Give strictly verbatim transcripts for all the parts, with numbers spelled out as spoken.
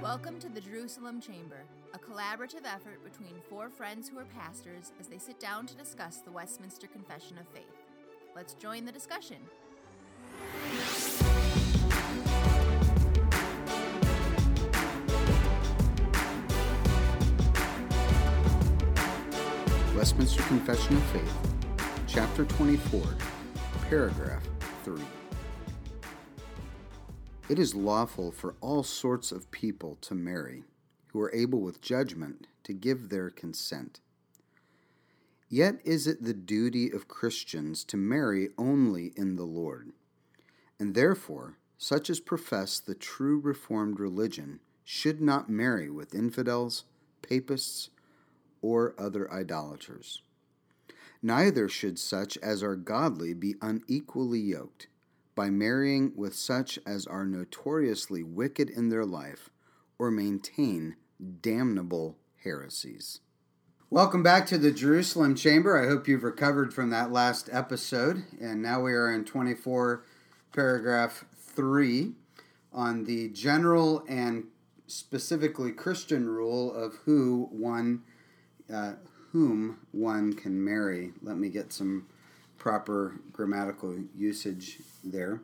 Welcome to the Jerusalem Chamber, a collaborative effort between four friends who are pastors as they sit down to discuss the Westminster Confession of Faith. Let's join the discussion. Westminster Confession of Faith, Chapter twenty-four, Paragraph three. It is lawful for all sorts of people to marry, who are able with judgment to give their consent. Yet is it the duty of Christians to marry only in the Lord, and therefore such as profess the true Reformed religion should not marry with infidels, papists, or other idolaters. Neither should such as are godly be unequally yoked, by marrying with such as are notoriously wicked in their life, or maintain damnable heresies. Welcome back to the Jerusalem Chamber. I hope you've recovered from that last episode, and now we are in twenty-four, paragraph three, on the general and specifically Christian rule of who one, uh, whom one can marry. Let me get some proper grammatical usage there.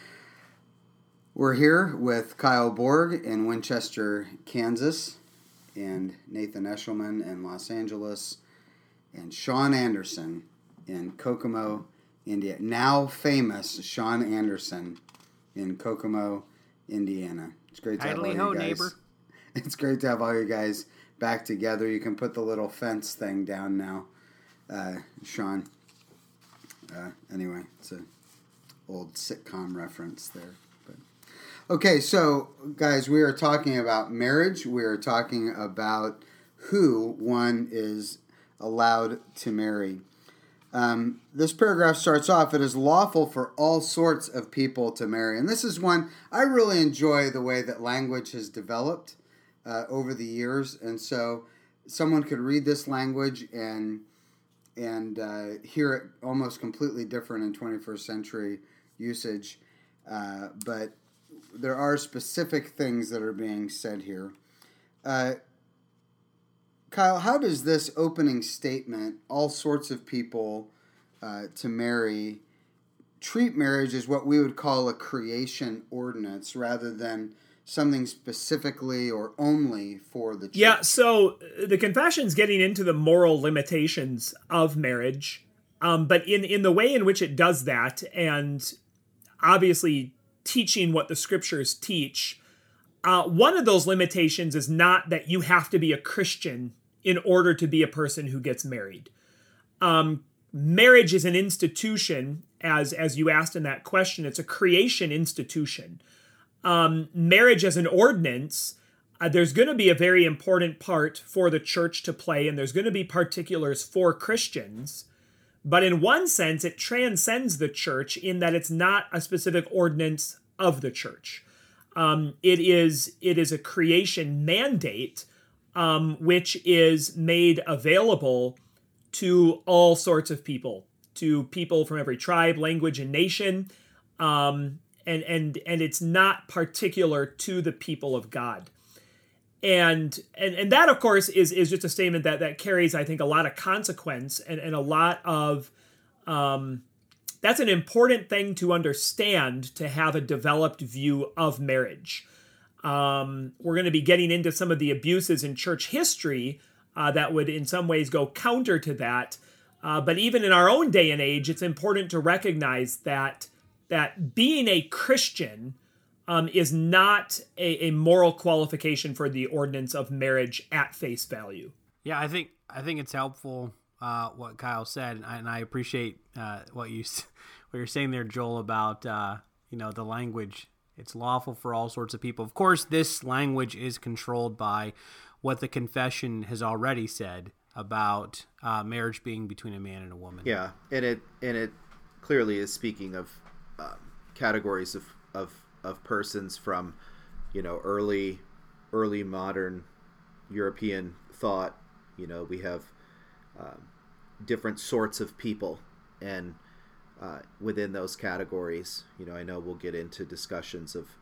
We're here with Kyle Borg in Winchester, Kansas, and Nathan Eshelman in Los Angeles, and Sean Anderson in Kokomo, Indiana. Now famous Sean Anderson in Kokomo, Indiana. It's great to have all you guys. Neighbor. It's great to have all you guys back together. You can put the little fence thing down now, uh, Sean. Uh, anyway, it's an old sitcom reference there. But okay, so guys, we are talking about marriage. We are talking about who one is allowed to marry. Um, this paragraph starts off, it is lawful for all sorts of people to marry. And this is one, I really enjoy the way that language has developed uh, over the years. And so someone could read this language and and uh, hear it almost completely different in twenty-first century usage. Uh, but there are specific things that are being said here. Uh, Kyle, how does this opening statement, all sorts of people uh, to marry, treat marriage as what we would call a creation ordinance rather than something specifically or only for the church? Yeah, so the confession's getting into the moral limitations of marriage, um, but in, in the way in which it does that, and obviously teaching what the scriptures teach, uh, one of those limitations is not that you have to be a Christian in order to be a person who gets married. Um, marriage is an institution, as, as you asked in that question. It's a creation institution. Um, marriage as an ordinance, uh, there's going to be a very important part for the church to play, and there's going to be particulars for Christians. But in one sense, it transcends the church in that it's not a specific ordinance of the church. Um, it is it is a creation mandate, um, which is made available to all sorts of people, to people from every tribe, language, and nation. Um, And and and it's not particular to the people of God. And and and that, of course, is is just a statement that that carries, I think, a lot of consequence and, and a lot of, um, that's an important thing to understand, to have a developed view of marriage. Um, we're going to be getting into some of the abuses in church history uh, that would in some ways go counter to that. Uh, but even in our own day and age, it's important to recognize that that being a Christian um, is not a, a moral qualification for the ordinance of marriage at face value. Yeah, I think I think it's helpful uh, what Kyle said, and I, and I appreciate uh, what you what you're saying there, Joel, about uh, you know the language. It's lawful for all sorts of people. Of course, this language is controlled by what the confession has already said about uh, marriage being between a man and a woman. Yeah, and it and it clearly is speaking of Um, categories of, of of persons from, you know, early early modern European thought. You know, we have um, different sorts of people, and uh, within those categories, you know, I know we'll get into discussions of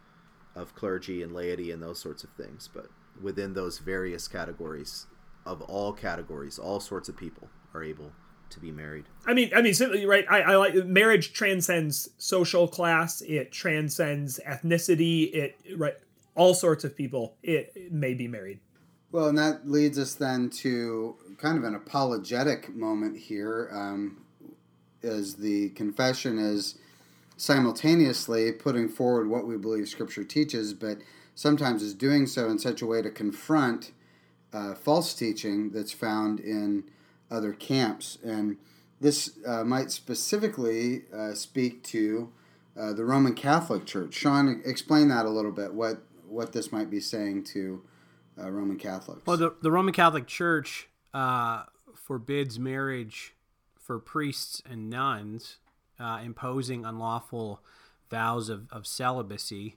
of clergy and laity and those sorts of things. But within those various categories, of all categories, all sorts of people are able to be married. I mean, I mean, simply, right? I, I like marriage transcends social class. It transcends ethnicity. It right, all sorts of people. It, it may be married. Well, and that leads us then to kind of an apologetic moment here, um, as the confession is simultaneously putting forward what we believe Scripture teaches, but sometimes is doing so in such a way to confront uh, false teaching that's found in other camps. And this uh, might specifically uh, speak to uh, the Roman Catholic Church. Sean, explain that a little bit, what, what this might be saying to Uh, Roman Catholics. Well, the, the Roman Catholic Church uh, forbids marriage for priests and nuns, uh, imposing unlawful vows of, of celibacy,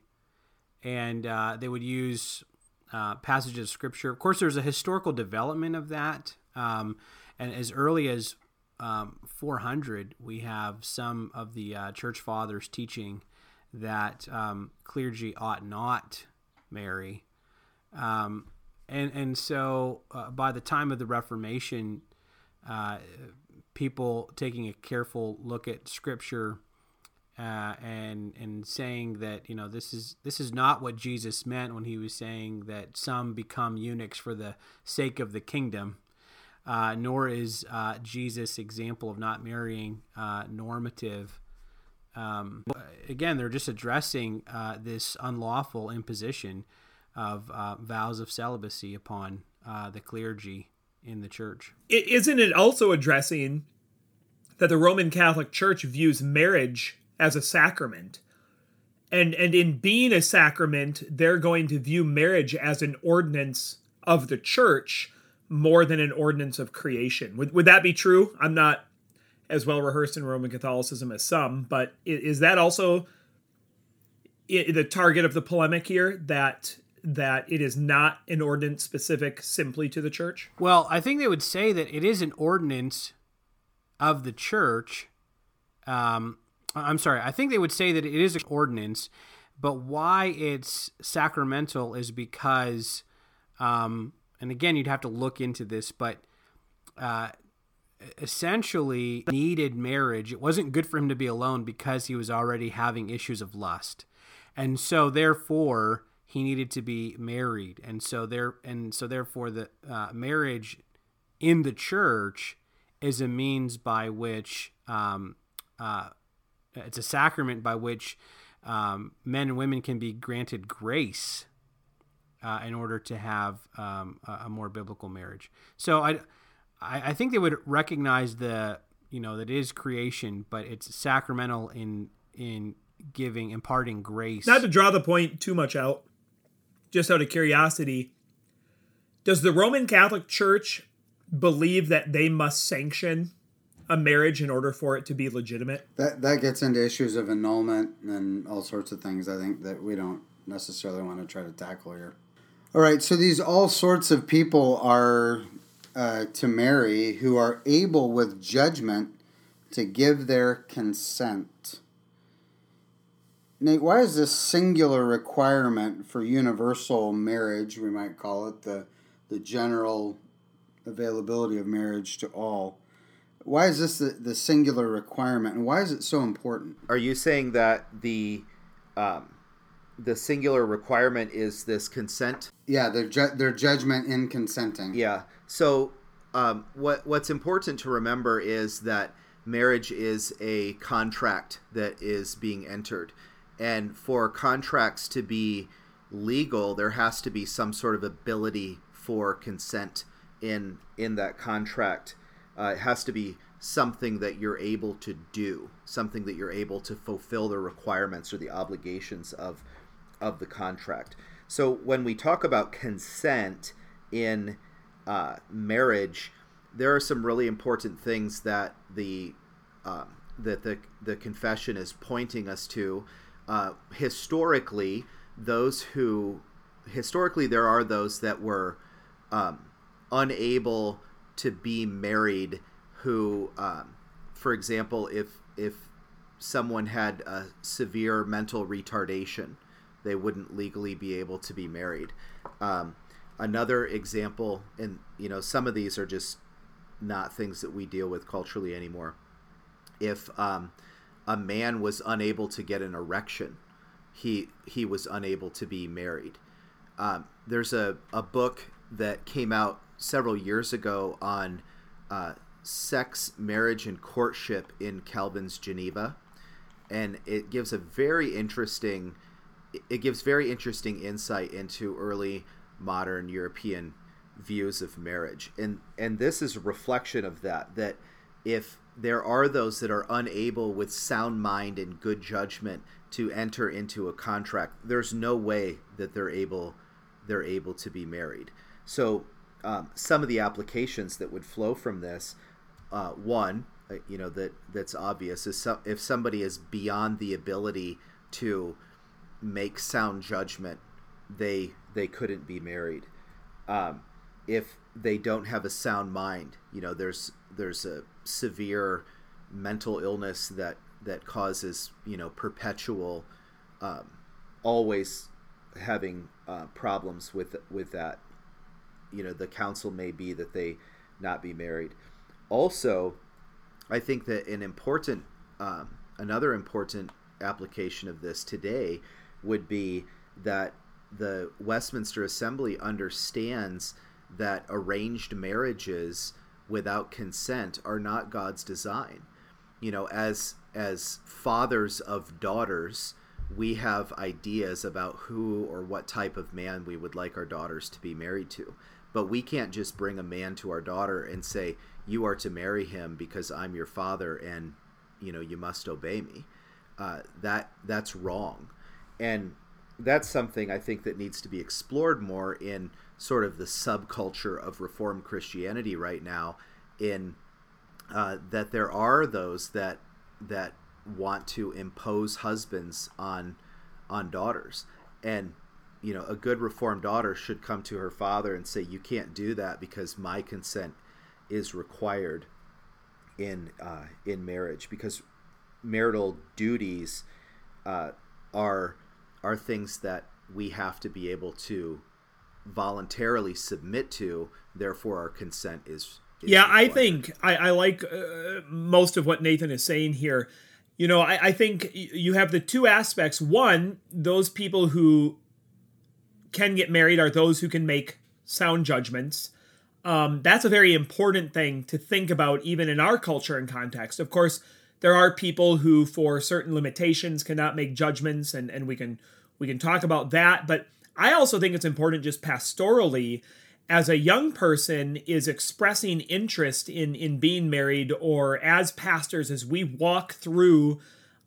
and uh, they would use uh, passages of Scripture. Of course, there's a historical development of that, um, and as early as um, four hundred, we have some of the uh, Church Fathers teaching that um, clergy ought not marry. Um, and, and so, uh, by the time of the Reformation, uh, people taking a careful look at Scripture, uh, and, and saying that, you know, this is, this is not what Jesus meant when he was saying that some become eunuchs for the sake of the kingdom, uh, nor is, uh, Jesus' example of not marrying, uh, normative. Um, again, they're just addressing, uh, this unlawful imposition of uh, vows of celibacy upon uh, the clergy in the church. Isn't it also addressing that the Roman Catholic Church views marriage as a sacrament? And and in being a sacrament, they're going to view marriage as an ordinance of the church more than an ordinance of creation. Would, would that be true? I'm not as well rehearsed in Roman Catholicism as some, but is that also the target of the polemic here, that that it is not an ordinance specific simply to the church? Well, I think they would say that it is an ordinance of the church. Um, I'm sorry. I think they would say that it is an ordinance, but why it's sacramental is because, um, and again, you'd have to look into this, but uh, essentially needed marriage. It wasn't good for him to be alone because he was already having issues of lust. And so therefore, he needed to be married, and so there, and so therefore, the uh, marriage in the church is a means by which um, uh, it's a sacrament by which um, men and women can be granted grace uh, in order to have um, a, a more biblical marriage. So I, I, I think they would recognize the, you know, that it is creation, but it's sacramental in in giving, imparting grace. Not to draw the point too much out, just out of curiosity, does the Roman Catholic Church believe that they must sanction a marriage in order for it to be legitimate? That that gets into issues of annulment and all sorts of things, I think, that we don't necessarily want to try to tackle here. All right, so these all sorts of people are uh, to marry who are able with judgment to give their consent. Nate, why is this singular requirement for universal marriage, we might call it, the the general availability of marriage to all, why is this the, the singular requirement, and why is it so important? Are you saying that the um, the singular requirement is this consent? Yeah, their ju- their judgment in consenting. Yeah. So um, what what's important to remember is that marriage is a contract that is being entered. And for contracts to be legal, there has to be some sort of ability for consent in in that contract. Uh, it has to be something that you're able to do, something that you're able to fulfill the requirements or the obligations of of the contract. So when we talk about consent in uh, marriage, there are some really important things that the um, that the the confession is pointing us to. Uh, historically, those who historically there are those that were um, unable to be married. Who, um, for example, if if someone had a severe mental retardation, they wouldn't legally be able to be married. Um, another example, and you know, some of these are just not things that we deal with culturally anymore. If um, a man was unable to get an erection, he he was unable to be married. Um, there's a, a book that came out several years ago on uh, sex, marriage, and courtship in Calvin's Geneva, and it gives a very interesting it gives very interesting insight into early modern European views of marriage, and and this is a reflection of that. That if there are those that are unable with sound mind and good judgment to enter into a contract, there's no way that they're able they're able to be married. So um, some of the applications that would flow from this, uh, one, uh, you know, that that's obvious is so, if somebody is beyond the ability to make sound judgment, they they couldn't be married. Um, if they don't have a sound mind, you know, there's there's a severe mental illness that that causes, you know, perpetual, um, always having uh, problems with with that. You know, the counsel may be that they not be married. Also, I think that an important, um, another important application of this today would be that the Westminster Assembly understands that arranged marriages without consent are not God's design. You know, as as fathers of daughters, we have ideas about who or what type of man we would like our daughters to be married to. But we can't just bring a man to our daughter and say, you are to marry him because I'm your father and, you know, you must obey me. Uh, that that's wrong. And that's something I think that needs to be explored more in sort of the subculture of Reformed Christianity right now, in uh, that there are those that that want to impose husbands on on daughters. And, you know, a good Reformed daughter should come to her father and say, you can't do that because my consent is required in uh, in marriage, because marital duties uh, are are things that we have to be able to voluntarily submit to. Therefore, our consent is, is yeah, required. I think I, I like uh, most of what Nathan is saying here. You know, I, I think you have the two aspects. One, those people who can get married are those who can make sound judgments. Um, that's a very important thing to think about, even in our culture and context. Of course, there are people who, for certain limitations, cannot make judgments, and, and we can we can talk about that. But I also think it's important, just pastorally, as a young person is expressing interest in in being married, or as pastors, as we walk through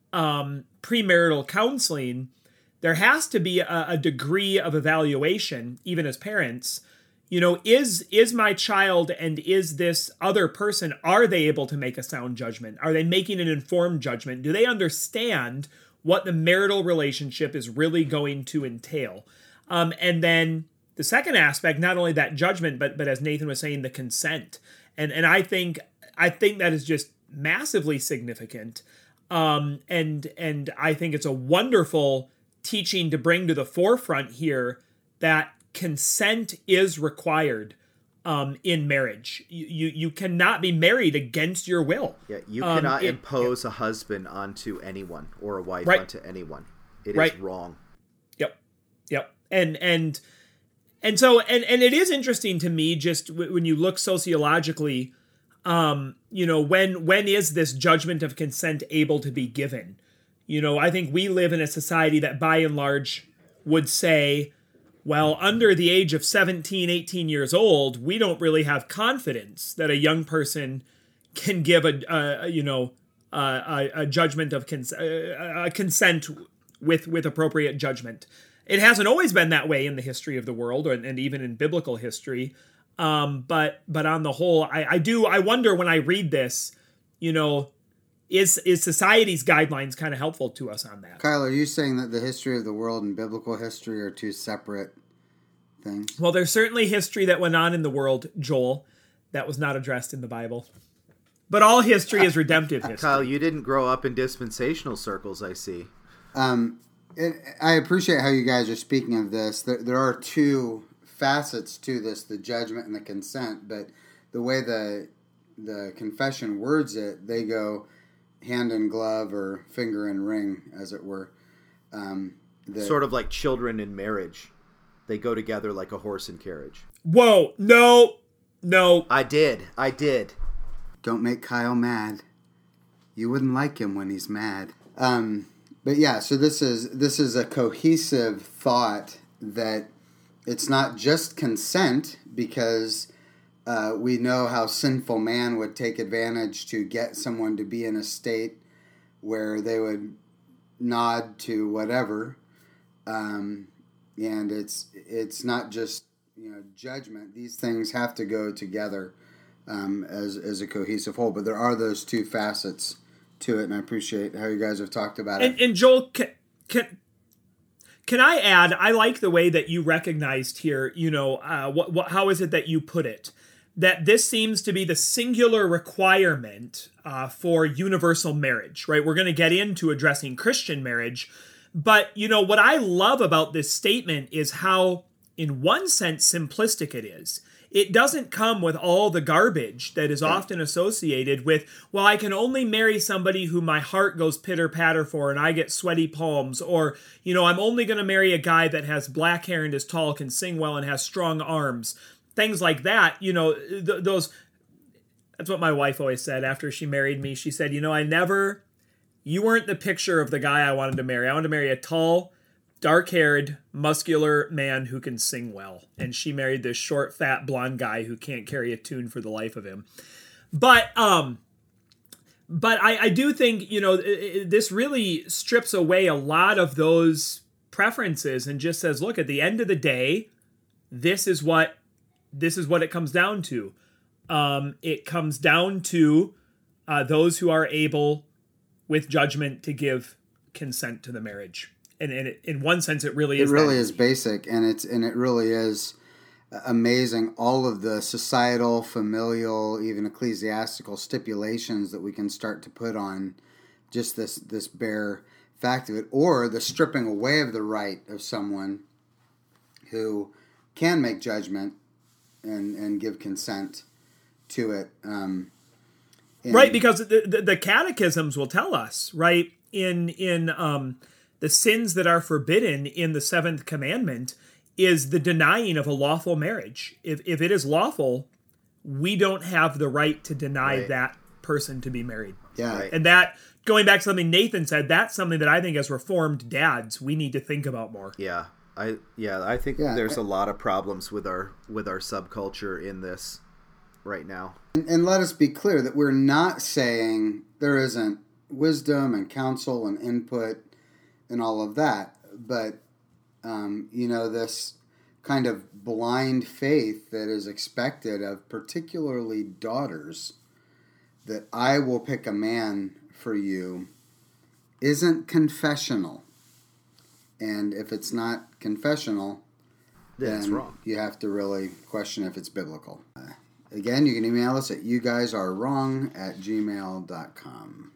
um, premarital counseling, there has to be a, a degree of evaluation, even as parents. You know, is is my child and is this other person, are they able to make a sound judgment? Are they making an informed judgment? Do they understand what the marital relationship is really going to entail? Um, and then the second aspect, not only that judgment, but but as Nathan was saying, the consent. And and I think I think that is just massively significant. Um, and and I think it's a wonderful teaching to bring to the forefront here, that consent is required um, in marriage. You, you you cannot be married against your will. Yeah, you Um, cannot it- impose a husband onto anyone or a wife Right. onto anyone. It Right. is wrong. Yep. Yep. And and and so and and it is interesting to me, just w- when you look sociologically, um, you know, when when is this judgment of consent able to be given? You know, I think we live in a society that by and large would say, well, under the age of seventeen, eighteen years old, we don't really have confidence that a young person can give a, a you know, a, a judgment of cons- a consent with with appropriate judgment. It hasn't always been that way in the history of the world, or, and even in biblical history. Um, but but on the whole, I, I do I wonder when I read this, you know, is is society's guidelines kind of helpful to us on that? Kyle, are you saying that the history of the world and biblical history are two separate things? Well, there's certainly history that went on in the world, Joel, that was not addressed in the Bible. But all history is redemptive history. Kyle, you didn't grow up in dispensational circles, I see. Um, And I appreciate how you guys are speaking of this. There, there are two facets to this, the judgment and the consent, but the way the the confession words it, they go hand in glove or finger in ring, as it were. Um, the, sort of like children in marriage. They go together like a horse and carriage. Whoa, no, no. I did. I did. Don't make Kyle mad. You wouldn't like him when he's mad. Um, but yeah, so this is this is a cohesive thought that it's not just consent, because uh, we know how sinful man would take advantage to get someone to be in a state where they would nod to whatever. Um, and it's it's not just, you know, judgment. These things have to go together um, as as a cohesive whole. But there are those two facets to it, and I appreciate how you guys have talked about it. And, and Joel, can, can can I add? I like the way that you recognized here. You know, uh, what what how is it that you put it? That this seems to be the singular requirement uh, for universal marriage, right? We're going to get into addressing Christian marriage, but you know what I love about this statement is how, in one sense, simplistic it is. It doesn't come with all the garbage that is often associated with, well, I can only marry somebody who my heart goes pitter-patter for and I get sweaty palms, or, you know, I'm only going to marry a guy that has black hair and is tall, can sing well, and has strong arms. Things like that, you know, th- those, that's what my wife always said after she married me. She said, you know, I never, you weren't the picture of the guy I wanted to marry. I wanted to marry a tall, dark-haired, muscular man who can sing well. And she married this short, fat, blonde guy who can't carry a tune for the life of him. But, um, but I, I do think, you know, it, it, this really strips away a lot of those preferences and just says, look, at the end of the day, this is what This is what it comes down to. Um, it comes down to uh, those who are able, with judgment, to give consent to the marriage. And, and it, in one sense, it really is. It really that. is basic, and it's and it really is amazing. All of the societal, familial, even ecclesiastical stipulations that we can start to put on just this this bare fact of it, or the stripping away of the right of someone who can make judgment and and give consent to it. Um, right, because the, the, the catechisms will tell us, right, in in um, the sins that are forbidden in the seventh commandment is the denying of a lawful marriage. If if it is lawful, we don't have the right to deny right. that person to be married. Yeah. Right. And that, going back to something Nathan said, that's something that I think as Reformed dads, we need to think about more. Yeah. I yeah, I think Yeah. there's a lot of problems with our with our subculture in this right now. And, and let us be clear that we're not saying there isn't wisdom and counsel and input and all of that, but um, you know, this kind of blind faith that is expected of particularly daughters, that I will pick a man for you, isn't confessional. And if it's not confessional, Yeah, then it's wrong. you have to really question if it's biblical. Uh, again, you can email us at you guys are wrong at gmail dot com.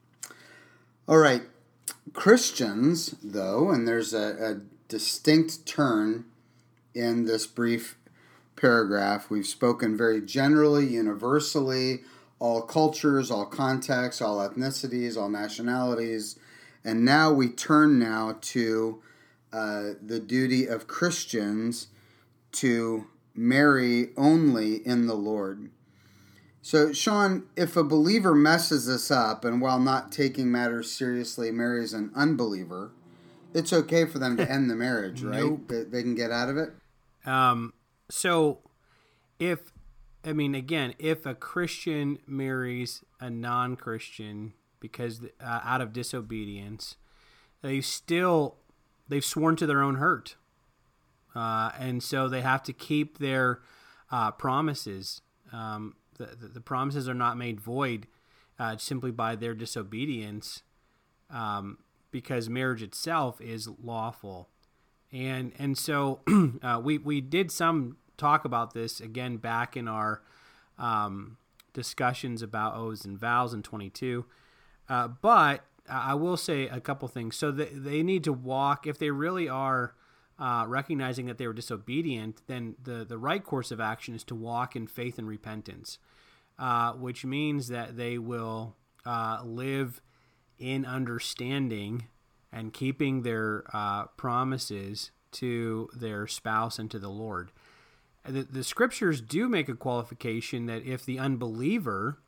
All right. Christians, though, and there's a, a distinct turn in this brief paragraph. We've spoken very generally, universally, all cultures, all contexts, all ethnicities, all nationalities. And now we turn now to uh, the duty of Christians to marry only in the Lord. So, Sean, if a believer messes this up and while not taking matters seriously marries an unbeliever, it's okay for them to end the marriage, right? Nope. They, they can get out of it? Um, so if, I mean, again, if a Christian marries a non-Christian because uh, out of disobedience, they still, they've sworn to their own hurt. Uh, and so they have to keep their uh, promises. Um, the, the, the promises are not made void uh, simply by their disobedience, um, because marriage itself is lawful. And and so uh, we, we did some talk about this, again, back in our um, discussions about oaths and vows in twenty-two. Uh, but I will say a couple things. So they, they need to walk, if they really are uh, recognizing that they were disobedient, then the, the right course of action is to walk in faith and repentance, uh, which means that they will uh, live in understanding and keeping their uh, promises to their spouse and to the Lord. The, the scriptures do make a qualification that if the unbeliever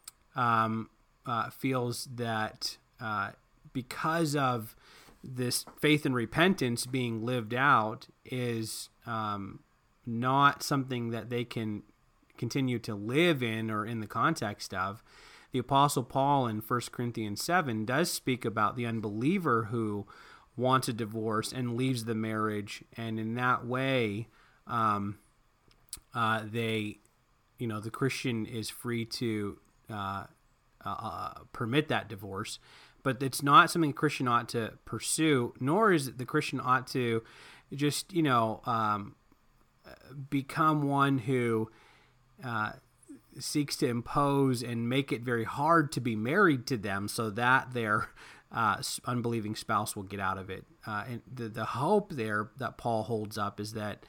um, uh, feels that uh, because of this faith and repentance being lived out is um, not something that they can continue to live in or in the context of, the Apostle Paul in First Corinthians seven does speak about the unbeliever who wants a divorce and leaves the marriage, and in that way, um, uh, they, you know, the Christian is free to uh, uh, permit that divorce, but it's not something a Christian ought to pursue, nor is it the Christian ought to just, you know, um, become one who uh, seeks to impose and make it very hard to be married to them so that their uh, unbelieving spouse will get out of it. Uh, and the, the hope there that Paul holds up is that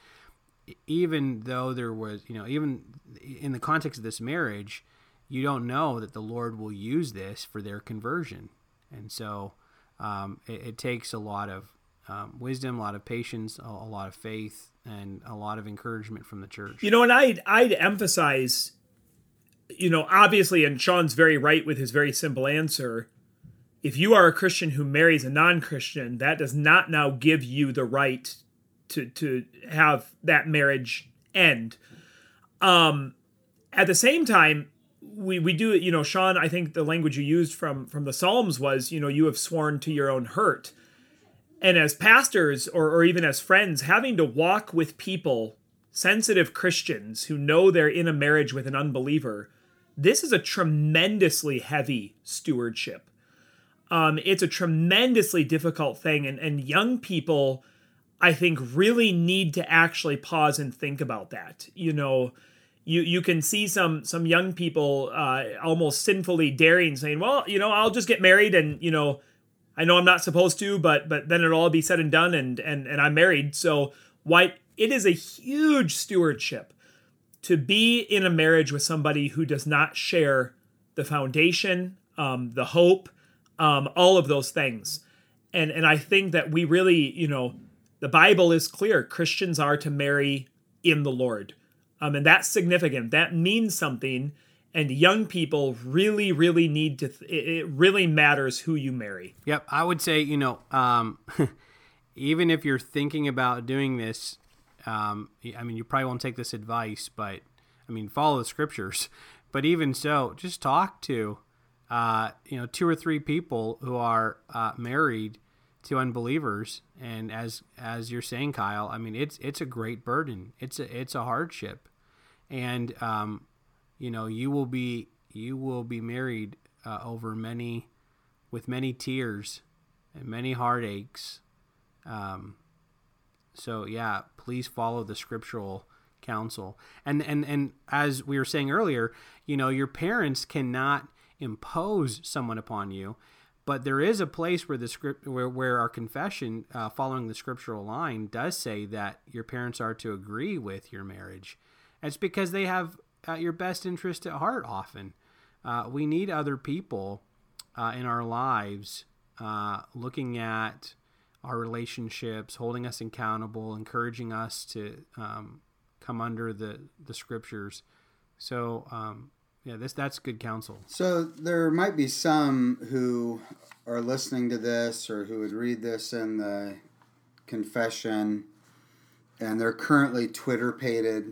even though there was, you know, even in the context of this marriage, you don't know that the Lord will use this for their conversion. And so um, it, it takes a lot of um, wisdom, a lot of patience, a, a lot of faith, and a lot of encouragement from the church. You know, and I'd, I'd emphasize, you know, obviously, and Sean's very right with his very simple answer, if you are a Christian who marries a non-Christian, that does not now give you the right to to have that marriage end. Um, at the same time, we, we do, you know, Sean, I think the language you used from, from the Psalms was, you know, you have sworn to your own hurt. And as pastors or, or even as friends, having to walk with people, sensitive Christians who know they're in a marriage with an unbeliever, this is a tremendously heavy stewardship. Um, it's a tremendously difficult thing. And, and young people, I think, really need to actually pause and think about that. You know, you you can see some some young people uh, almost sinfully daring, saying, well, you know, I'll just get married and, you know, I know I'm not supposed to, but but then it'll all be said and done and and, and I'm married. So why it is a huge stewardship to be in a marriage with somebody who does not share the foundation, um, the hope, um, all of those things. And and I think that we really, you know, the Bible is clear. Christians are to marry in the Lord. Um, and that's significant. That means something. And young people really, really need to, th- it really matters who you marry. Yep. I would say, you know, um, even if you're thinking about doing this, um, I mean, you probably won't take this advice, but I mean, follow the scriptures. But even so, just talk to, uh, you know, two or three people who are uh, married to unbelievers. And as as you're saying, Kyle, I mean, it's it's a great burden. It's a it's a hardship, and um, you know, you will be you will be married uh, over many, with many tears and many heartaches. Um, so yeah, please follow the scriptural counsel. And and and as we were saying earlier, you know, your parents cannot impose someone upon you. But there is a place where the script, where, where our confession, uh, following the scriptural line, does say that your parents are to agree with your marriage. It's because they have uh, your best interest at heart. Often, uh, we need other people uh, in our lives uh, looking at our relationships, holding us accountable, encouraging us to um, come under the the scriptures. So. Um, Yeah, this that's good counsel. So there might be some who are listening to this or who would read this in the confession, and they're currently Twitter-pated,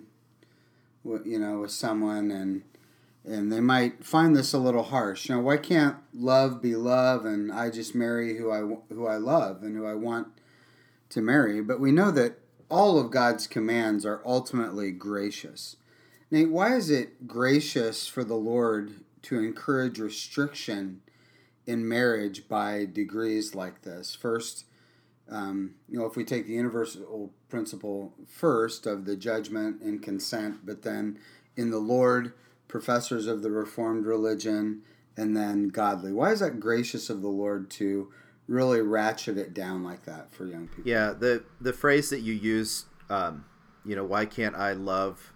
you know, with someone, and and they might find this a little harsh. You know, why can't love be love, and I just marry who I who I love and who I want to marry? But we know that all of God's commands are ultimately gracious. Nate, why is it gracious for the Lord to encourage restriction in marriage by degrees like this? First, um, you know, if we take the universal principle first of the judgment and consent, but then in the Lord, professors of the Reformed religion and then godly. Why is that gracious of the Lord to really ratchet it down like that for young people? Yeah, the the phrase that you use, um, you know, why can't I love,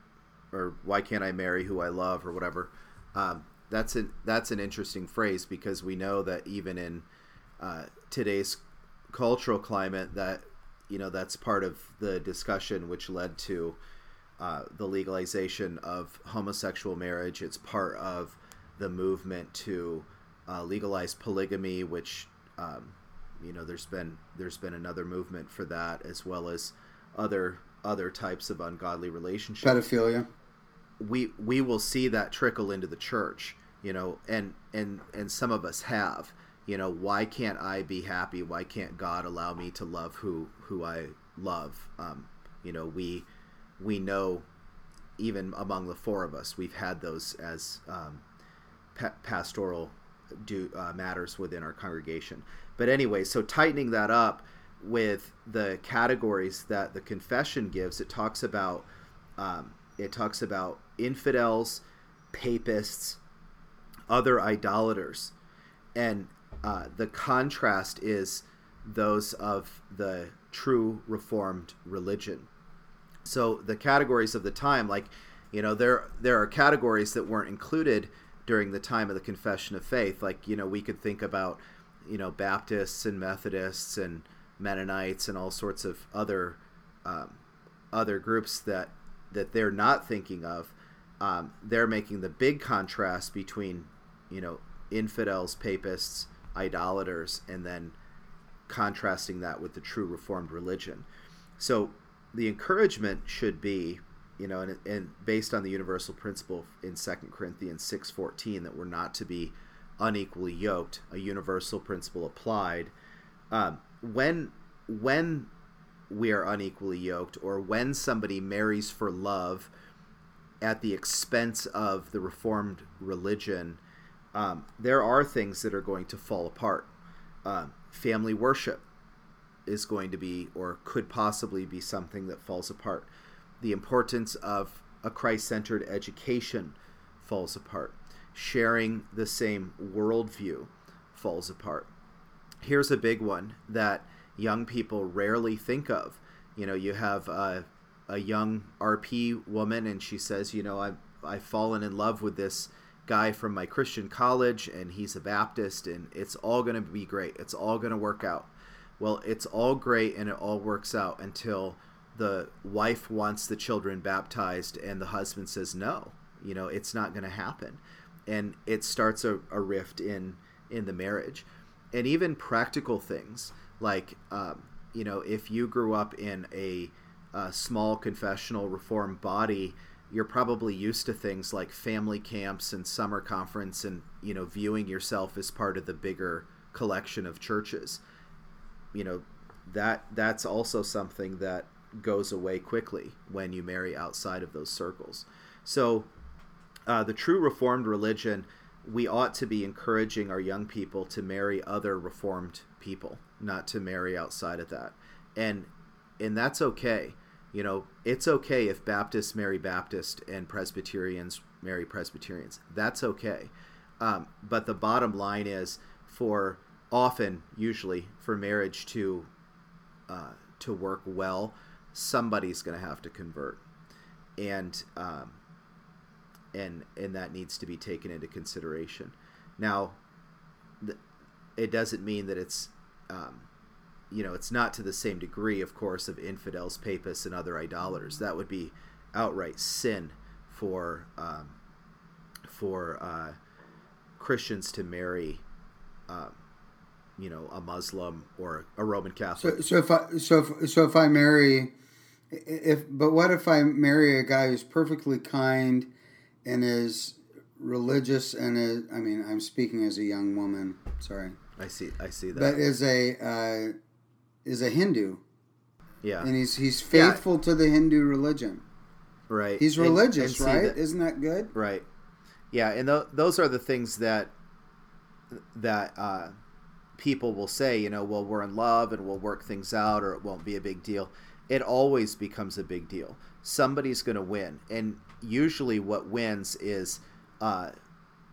or why can't I marry who I love, or whatever. Um, that's an that's an interesting phrase, because we know that even in uh, today's cultural climate, that you know that's part of the discussion which led to uh, the legalization of homosexual marriage. It's part of the movement to uh, legalize polygamy, which um, you know there's been there's been another movement for that, as well as other other types of ungodly relationships. Pedophilia. We we will see that trickle into the church, you know, and and and some of us have. You know, why can't I be happy? Why can't God allow me to love who who I love? Um, you know, we we know, even among the four of us, we've had those as um, pa- pastoral do uh, matters within our congregation. But anyway, so tightening that up with the categories that the confession gives, it talks about um, it talks about infidels, papists, other idolaters, and uh, the contrast is those of the true Reformed religion. So the categories of the time, like, you know, there there are categories that weren't included during the time of the Confession of Faith. Like, you know, we could think about, you know, Baptists and Methodists and Mennonites and all sorts of other um, other groups that that they're not thinking of. Um, they're making the big contrast between, you know, infidels, papists, idolaters, and then contrasting that with the true Reformed religion. So the encouragement should be, you know, and, and based on the universal principle in Second Corinthians six fourteen, that we're not to be unequally yoked, a universal principle applied. Um, when when we are unequally yoked, or when somebody marries for love at the expense of the Reformed religion, um, there are things that are going to fall apart. Um, family worship is going to be, or could possibly be, something that falls apart. The importance of a Christ-centered education falls apart. Sharing the same worldview falls apart. Here's a big one that young people rarely think of. You know, you have a, a young R P woman, and she says, you know, I've, I've fallen in love with this guy from my Christian college, and he's a Baptist, and it's all going to be great. It's all going to work out. Well, it's all great, and it all works out until the wife wants the children baptized, and the husband says, no, you know, it's not going to happen. And it starts a, a rift in, in the marriage. And even practical things like, um, you know, if you grew up in a, a small confessional Reformed body, you're probably used to things like family camps and summer conference, and, you know, viewing yourself as part of the bigger collection of churches. You know, that that's also something that goes away quickly when you marry outside of those circles. So uh, the true Reformed religion, we ought to be encouraging our young people to marry other Reformed people, not to marry outside of that. And and that's okay. You know, it's okay if Baptists marry Baptist and Presbyterians marry Presbyterians. That's okay. Um, but the bottom line is, for often, usually, for marriage to uh, to work well, somebody's going to have to convert, and um, and and that needs to be taken into consideration. Now, th- it doesn't mean that it's um, you know, it's not to the same degree, of course, of infidels, papists, and other idolaters. That would be outright sin for um, for uh, Christians to marry, um, you know, a Muslim or a Roman Catholic. So, so if I so if, so if I marry, if but what if I marry a guy who's perfectly kind and is religious and is, I mean, I'm speaking as a young woman. Sorry. I see. I see that. But is a uh, is a Hindu. Yeah. And he's he's faithful yeah. to the Hindu religion. Right. He's religious, and, and right? That, Isn't that good? Right. Yeah, and th- those are the things that that uh, people will say, you know, well, we're in love and we'll work things out, or it won't be a big deal. It always becomes a big deal. Somebody's going to win, and usually what wins is uh,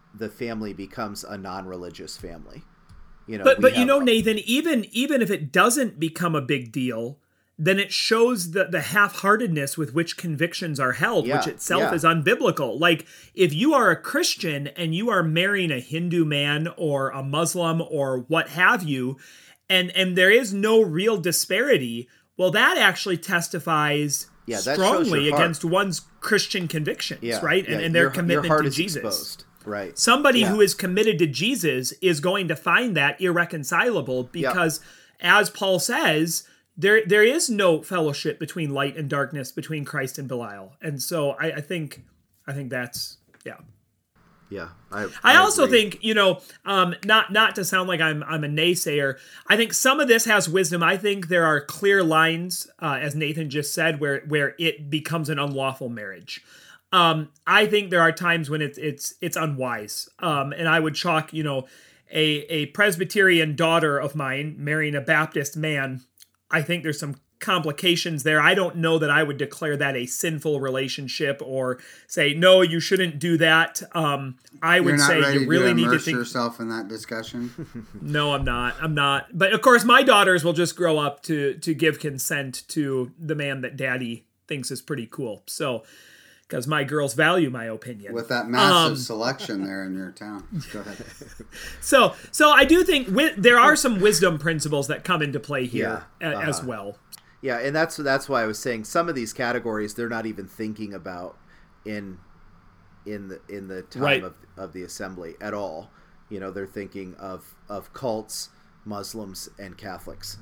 the family becomes a non-religious family. You know, but we but you have- know, Nathan, even even if it doesn't become a big deal, then it shows the, the half-heartedness with which convictions are held, Yeah, which itself yeah. is unbiblical. Like, if you are a Christian and you are marrying a Hindu man or a Muslim or what have you, and, and there is no real disparity, well, that actually testifies Yeah, that shows strongly your heart. against one's Christian convictions, yeah, right? And, yeah, and their your, commitment your heart to is Jesus. exposed. Right. Somebody Yeah. who is committed to Jesus is going to find that irreconcilable because, as Paul says, there there is no fellowship between light and darkness, between Christ and Belial. And so I, I think I think that's yeah. Yeah. I, I, also agree. think, you know, um, not not to sound like I'm I'm a naysayer. I think some of this has wisdom. I think there are clear lines, uh, as Nathan just said, where where it becomes an unlawful marriage. Um, I think there are times when it's it's it's unwise. Um, and I would chalk, you know, a a Presbyterian daughter of mine marrying a Baptist man. I think there's some complications there. I don't know that I would declare that a sinful relationship or say, no, you shouldn't do that. Um, I would You're not say ready you really to need to immerse think. yourself in that discussion. No, I'm not. I'm not. But of course, my daughters will just grow up to to give consent to the man that daddy thinks is pretty cool. So, because my girls value my opinion. With that massive Um, selection there in your town. Go ahead. So, so I do think wi- there are some wisdom principles that come into play here Yeah, a- as uh-huh. well. Yeah, and that's that's why I was saying some of these categories they're not even thinking about in in the in the time Right. of, of the assembly at all. You know, they're thinking of of cults, Muslims, and Catholics,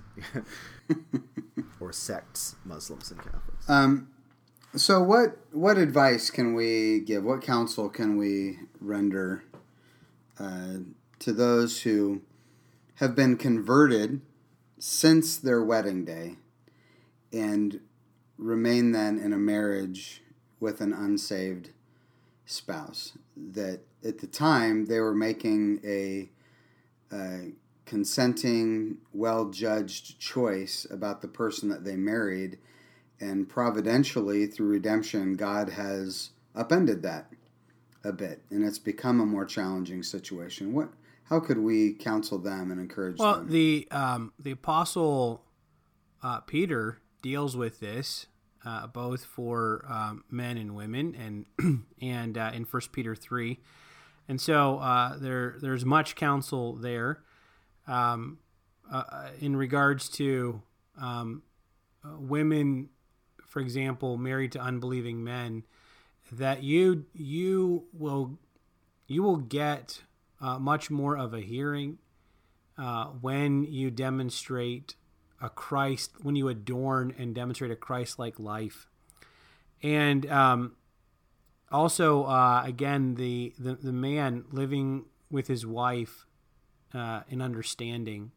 or sects, Muslims and Catholics. Um, so what what advice can we give? What counsel can we render uh, to those who have been converted since their wedding day and remain then in a marriage with an unsaved spouse? That at the time they were making a uh, consenting, well-judged choice about the person that they married, and providentially, through redemption, God has upended that a bit, and it's become a more challenging situation. What? How could we counsel them and encourage Well, them? the um, the apostle uh, Peter deals with this uh, both for um, men and women, and and uh, in First Peter three, and so uh, there there's much counsel there um, uh, in regards to um, uh, women, for example, married to unbelieving men, that you you will you will get uh, much more of a hearing uh, when you demonstrate a Christ, when you adorn and demonstrate a Christ-like life, and um, also uh, again the, the the man living with his wife uh, in understanding.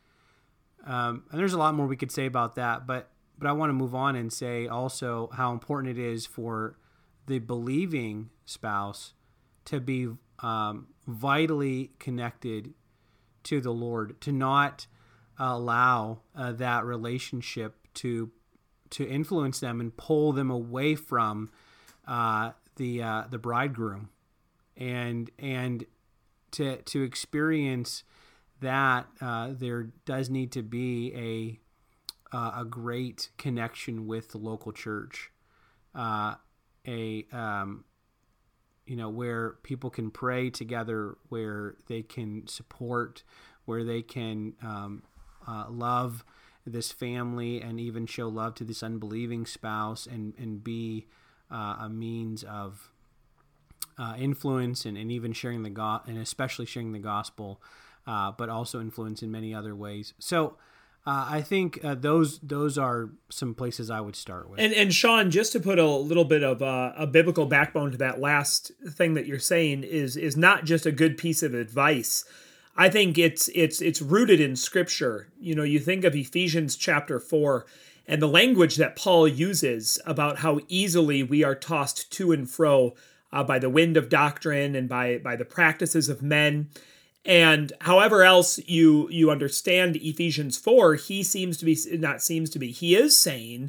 Um, and there's a lot more we could say about that, but but I want to move on and say also how important it is for the believing spouse to be um, vitally connected to the Lord, to not allow uh, that relationship to to influence them and pull them away from uh, the uh, the bridegroom, and and to to experience that uh, there does need to be a uh, a great connection with the local church, uh, a um, you know, where people can pray together, where they can support, where they can um, uh, love this family and even show love to this unbelieving spouse, and and be uh, a means of uh, influence and, and even sharing the go- and especially sharing the gospel, uh, but also influence in many other ways. So uh, I think uh, those those are some places I would start with. And and Sean, just to put a little bit of uh, a biblical backbone to that last thing that you're saying is is not just a good piece of advice. I think it's it's it's rooted in Scripture. You know, you think of Ephesians chapter four and the language that Paul uses about how easily we are tossed to and fro uh, by the wind of doctrine and by by the practices of men. And however else you you understand Ephesians four, he seems to be not seems to be he is saying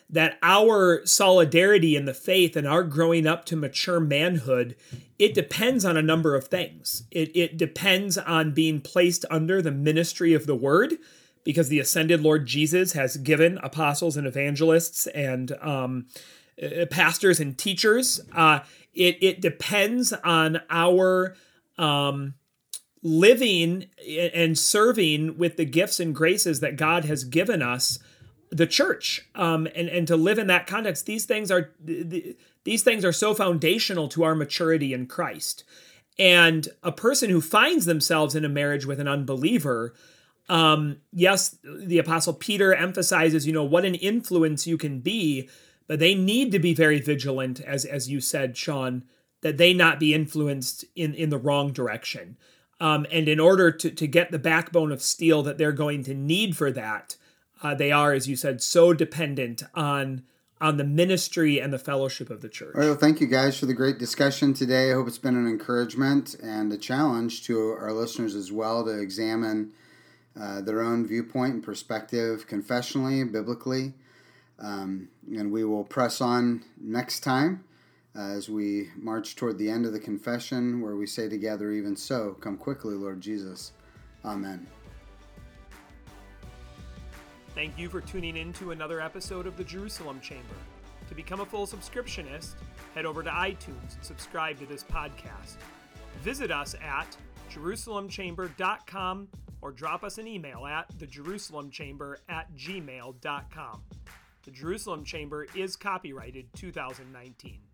that our solidarity in the faith and our growing up to mature manhood, it depends on a number of things. It, it depends on being placed under the ministry of the word, because the ascended Lord Jesus has given apostles and evangelists and um, pastors and teachers. Uh, it, it depends on our um, living and serving with the gifts and graces that God has given us, the church, um, and, and to live in that context. These things are these things are so foundational to our maturity in Christ. And a person who finds themselves in a marriage with an unbeliever, Um, yes, the Apostle Peter emphasizes, you know, what an influence you can be, but they need to be very vigilant, as as you said, Sean, that they not be influenced in, in the wrong direction. Um, and in order to, to get the backbone of steel that they're going to need for that, uh, they are, as you said, so dependent on on the ministry and the fellowship of the church. All right, well, thank you guys for the great discussion today. I hope it's been an encouragement and a challenge to our listeners as well to examine Uh, their own viewpoint and perspective confessionally, biblically. Um, and we will press on next time uh, as we march toward the end of the confession, where we say together, even so, come quickly, Lord Jesus. Amen. Thank you for tuning in to another episode of the Jerusalem Chamber. To become a full subscriptionist, head over to iTunes and subscribe to this podcast. Visit us at jerusalem chamber dot com or drop us an email at the jerusalem chamber at gmail dot com. The Jerusalem Chamber is copyrighted two thousand nineteen.